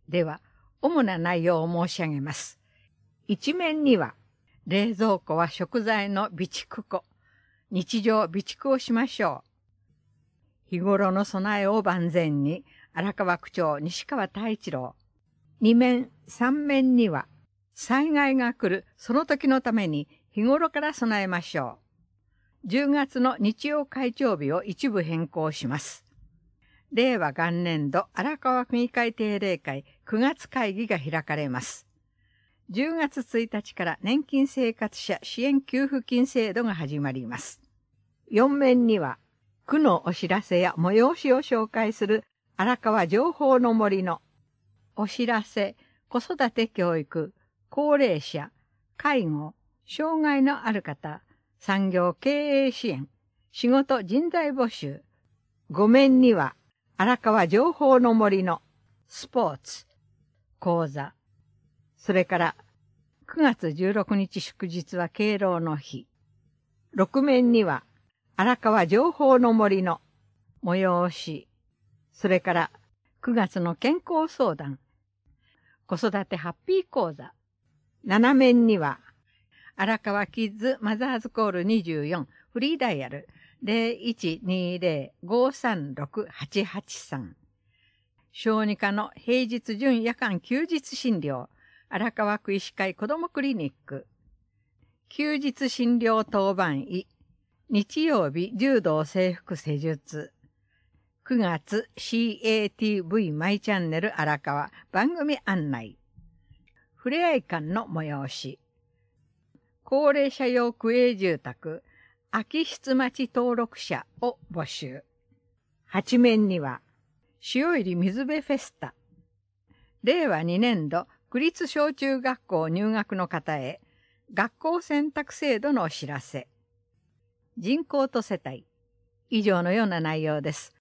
では、主な内容を申し上げます。一面には、冷蔵庫は食材の備蓄庫。日常備蓄をしましょう。日頃の備えを万全に、荒川区長西川太一郎。二面、三面には、災害が来るその時のために日頃から備えましょう。10月の日曜会長日を一部変更します。令和元年度荒川区議会定例会9月会議が開かれます。10月1日から年金生活者支援給付金制度が始まります。4面には、区のお知らせや催しを紹介する荒川情報の森のお知らせ、子育て教育、高齢者、介護、障害のある方、産業経営支援、仕事人材募集。5面には、荒川情報の森のスポーツ、講座。それから、9月16日祝日は敬老の日。6面には、荒川情報の森の催し。それから、9月の健康相談。子育てハッピー講座。7面には、荒川キッズマザーズコール24フリーダイヤル 0120-536-883。小児科の平日準夜間休日診療。荒川区医師会子どもクリニック。休日診療当番医。日曜日柔道制服施術。9月 CATV マイチャンネル荒川番組案内。ふれあい館の催し。高齢者用区営住宅、空室町登録者を募集。8面には、塩入り水辺フェスタ。令和2年度、区立小中学校入学の方へ、学校選択制度のお知らせ。人口と世帯。以上のような内容です。